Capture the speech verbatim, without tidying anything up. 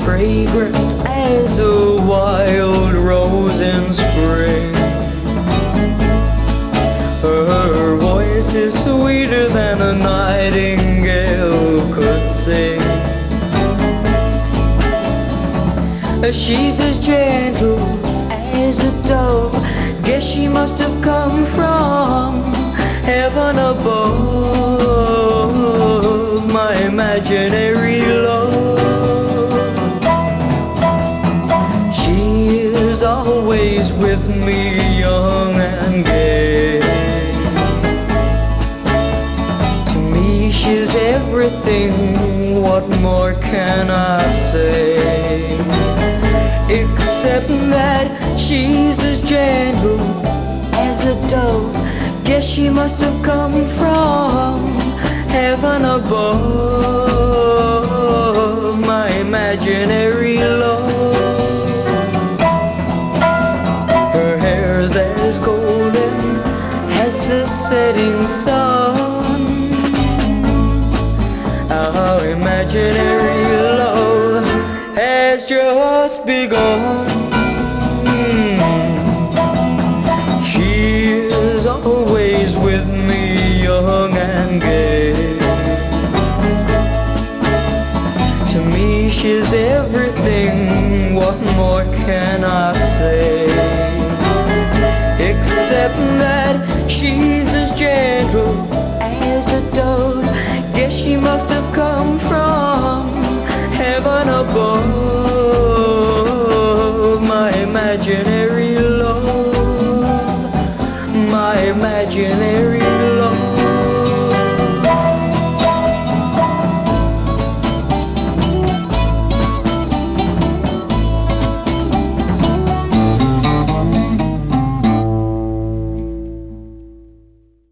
fragrant as a wild rose in spring. Her voice is sweeter than a nightingale could sing. She's as gentle as a dove. Guess she must have come from heaven above. My imaginary love, she is always with me, young and gay. To me she's everything, what more can I say? Except that she's as gentle as a dove. Guess she must have come from heaven above. My imaginary love, her hair's as golden as the setting sun. Our imaginary love has just begun. She is always with me, young and gay. To me she's everything, what more can I say? Except that she's as gentle as a dove. Guess she must have come from heaven above. My imaginary love, my imaginary